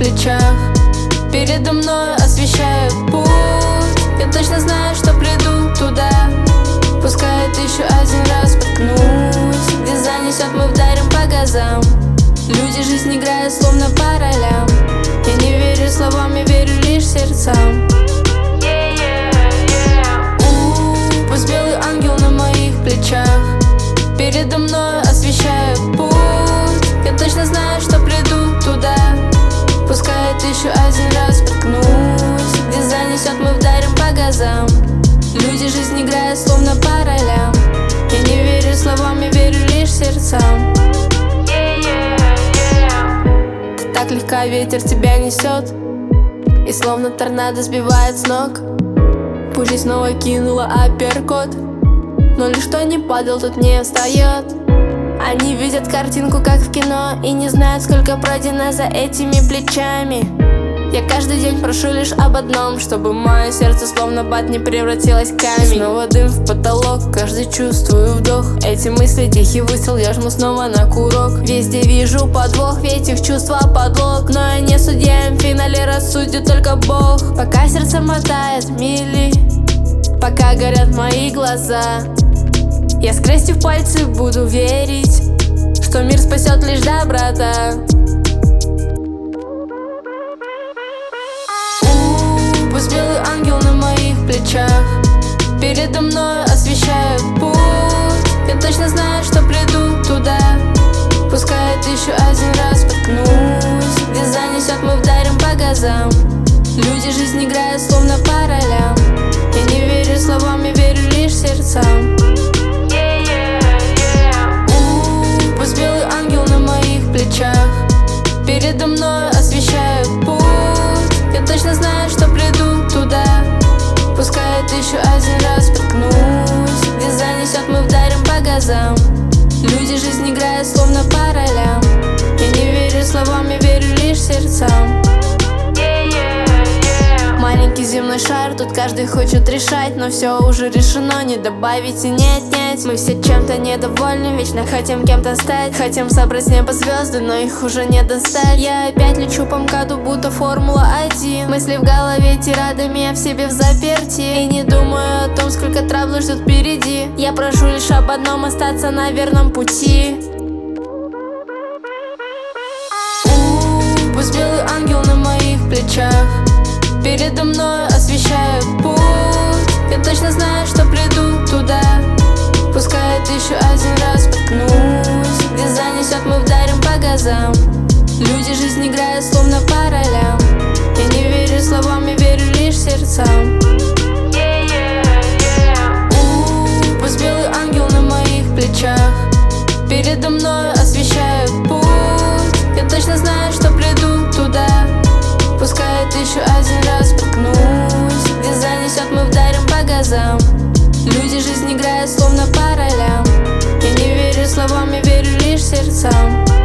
плечах. Передо мной освещают путь. Я точно знаю, что приду туда. Пускай это еще один раз споткнусь. Где занесет, мы вдарим по газам. Люди жизнь играют словно по ролям. Я не верю словам, я верю лишь сердцам. Пусть белый ангел на моих плечах. Передо мной освещает путь. Я точно знаю, что приду туда. Пускай это еще один раз споткнусь. Где занесет, мы вдарим по газам. Люди жизнь играют словно по ролям. Я не верю словам, я верю лишь сердцам. Ты так легко, ветер тебя несет, и словно торнадо сбивает с ног. Пусть жизнь снова кинула апперкот, но лишь кто не падал, тот не встает. Они видят картинку, как в кино, и не знают, сколько пройдено за этими плечами. Я каждый день прошу лишь об одном, чтобы мое сердце словно бат не превратилось в камень. Снова дым в потолок, каждый чувствую вдох. Эти мысли тихий выстрел, я жму снова на курок. Везде вижу подвох, в этих чувства подлог. Но я не судья, в финале рассудит только Бог. Пока сердце мотает мили, пока горят мои глаза, я скрестив пальцы буду верить, что мир спасет лишь доброта. Пусть белый ангел на моих плечах. Передо мной освещает путь. Я точно знаю, что приду туда. Пускай это еще один раз споткнусь. Где занесет, мы вдарим по газам. Люди жизнь играют словно по ролям. Я не верю словам, я верю лишь сердцам. Пусть белый ангел на моих плечах. Передо мной освещает путь. Я точно знаю, что приду туда. Пускай это еще один раз споткнусь. Где занесет, мы вдарим по газам. Люди жизнь играют словно по ролям. Я не верю словам, я верю лишь сердцам. Маленький земной шар, тут каждый хочет решать, но все уже решено, не добавить и не отнять. Мы все чем-то недовольны, вечно хотим кем-то стать. Хотим собрать с неба звезды, но их уже не достать. Я опять лечу по МКАДу, будто Формула-1. Мысли в голове тирадами, я в себе взаперти. И не думаю о том, сколько травлы ждут впереди. Я прошу лишь об одном: остаться на верном пути. Пусть белый ангел на моих плечах. Передо мной освещает путь. Я точно знаю, что приду туда. Пускай это еще один раз споткнусь. Где занесет, мы вдарим по газам. Люди жизнь играют словно по ролям. Я не верю словам, я верю лишь сердцам. Пусть белый ангел на моих плечах. Передо мной освещает путь. Я точно знаю, что приду туда. Пускай это еще один раз споткнусь. Где занесет, мы вдарим по газам. Люди жизнь играют словно по ролям. Я не верю словам, я верю лишь сердцам.